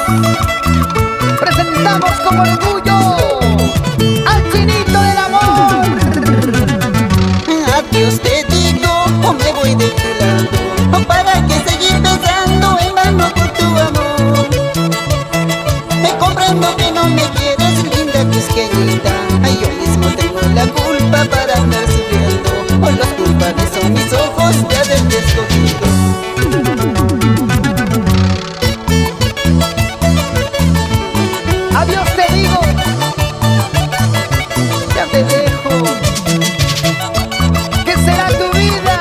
presentamos con orgullo al Chinito del Amor. Adiós te digo, o me voy de tu lado, para que seguir pensando en vano por tu amor. Me comprendo que no me quieres, linda quisqueñita. Ay, yo mismo tengo la culpa para andar sufriendo, o los culpables son mis ojos de haberte escogido. Adiós te digo, ya te dejo. ¿Qué será tu vida?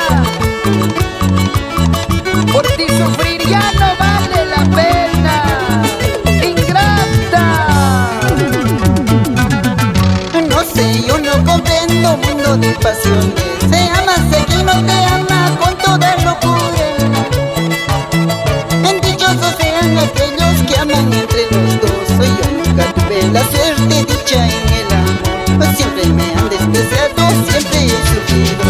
Por ti sufrir ya no vale la pena, ingrata. No sé, yo no comprendo mundo de pasiones. Se ama, sé que no te ama con toda locura. Dichosos sean aquellos que aman entre los dos. Yo nunca tuve la suerte, dicha en el amor. Siempre me han despreciado, siempre he sufrido.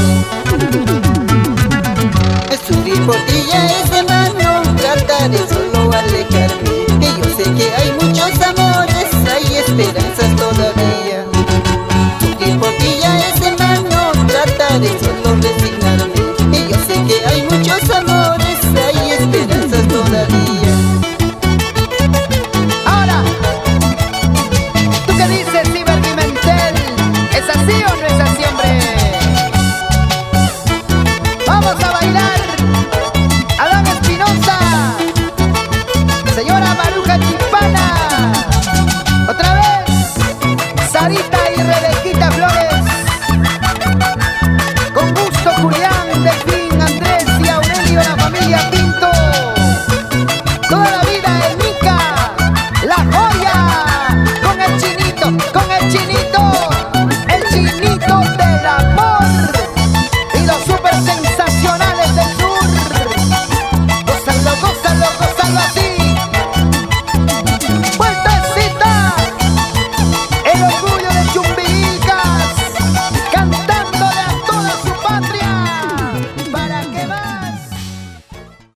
Sufrir por ti ya es de mano, trataré solo alejarme. Que yo sé que hay muchos amores, hay esperanzas todavía. Sufrir por ti ya es de mano, trataré solo resignarme. Que yo sé que hay muchos amores, hay esperanzas todavía. Ahora, ¿tú qué dices, Ciber Pimentel? ¿Es así o no es así, hombre? Vamos a bailar, Adán Espinosa, señora Maruja Chipana, otra vez, Sarita y Rebequita Flores, con gusto Julián, Delfín, Andrés y Aurelio, la familia Pino.